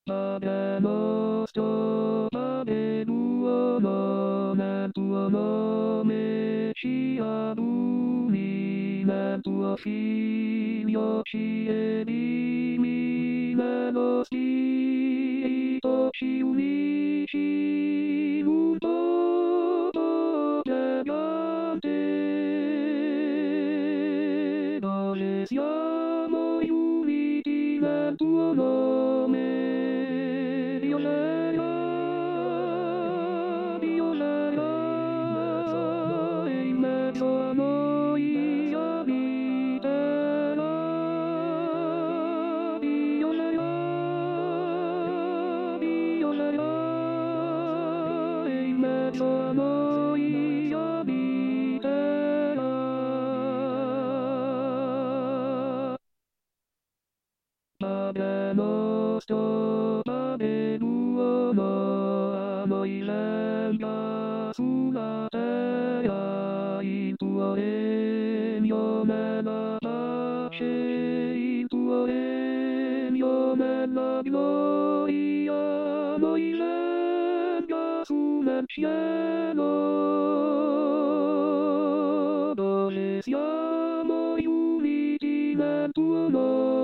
Padano sto padeduono nel tuo nome ci aduni nel tuo figlio ci edimi nello spirito ci unisci in un popolo gigante dove siamo uniti nel tuo nome. Dio sarà in mezzo a noi abiterà. Dio sarà in mezzo a noi abiterà. Padre nostro, Padre tuo, a noi venga sulla terra il tuo regno nella pace, il tuo regno nella gloria, a noi venga su nel cielo, dove siamo uniti nel tuo nome.